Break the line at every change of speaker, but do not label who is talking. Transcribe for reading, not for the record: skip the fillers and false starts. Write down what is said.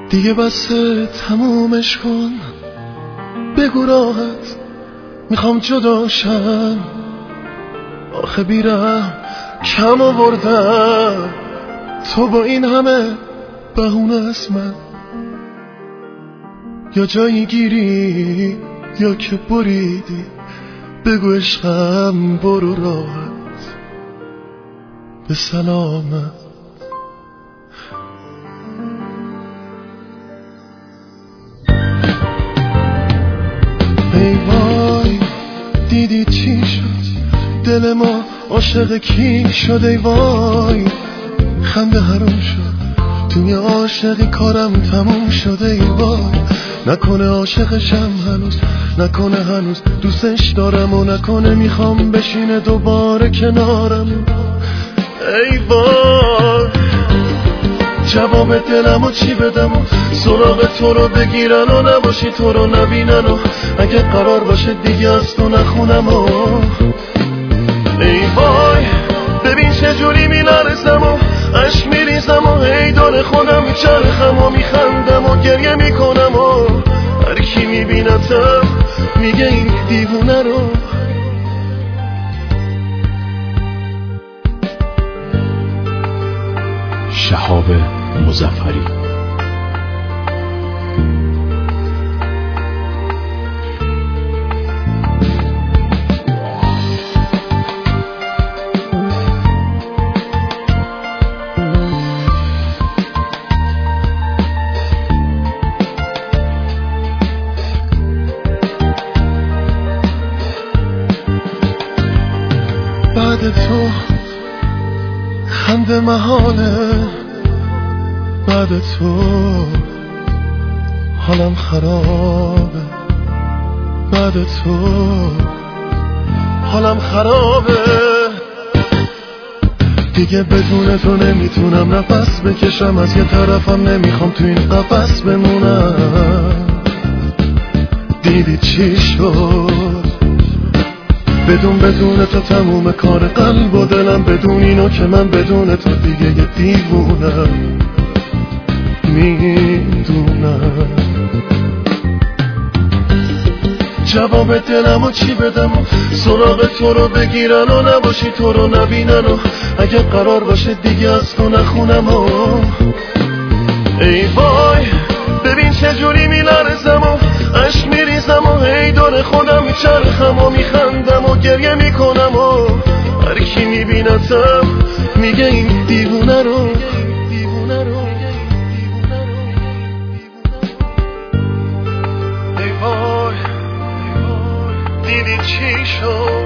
دیگه بسه تمومش کن، بگو راحت میخوام جداشم. آخه بیرم کم آوردم، تو با این همه بهونه از من یا جایی گیری یا که بریدی. بگو عشقم برو راحت به سلامت. ای وای دیدی چی شد، دل ما عاشق کی شد؟ ای وای خنده حروم شد، توی عاشقی کارم تموم شد. ای وای نکنه عاشقشم هنوز، نکنه هنوز دوستش دارم و نکنه میخوام بشینه دوباره کنارم. ای وای جواب دلمو چی بدم و سراغ تو رو بگیرن و نباشی تو رو نبینن و اگه قرار باشه دیگه از تو نخونم و ای وای ببین چجوری میلرزم و عشق میریزم و هی دور خودم میچرخم و میخندم و گریه میکنم و هر کی میبینتم میگه این دیوونه رو.
شهاب مظفری.
بعد تو خنده محاله، بعد تو حالم خرابه، بعد تو حالم خرابه. دیگه بدون تو نمیتونم نفس بکشم، از یه طرفم نمیخوام تو این قفس بمونم. دیدی چی شد؟ بدون تو تموم کار قلب و دلم، بدون اینو که من بدون تو دیگه یه دیوونم. میدونم جواب دلمو چی بدم و سراغ تو رو بگیرن و نباشی تو رو نبینن و اگه قرار باشه دیگه از تو نخونم و ای وای ببین چجوری میلرزم و عشق میریزم و هی دور خودم میچرخم و میخندم و گریه میکنم و هر کی میبینتم میگه این دیوونه رو. ای وای دیدی چی شد؟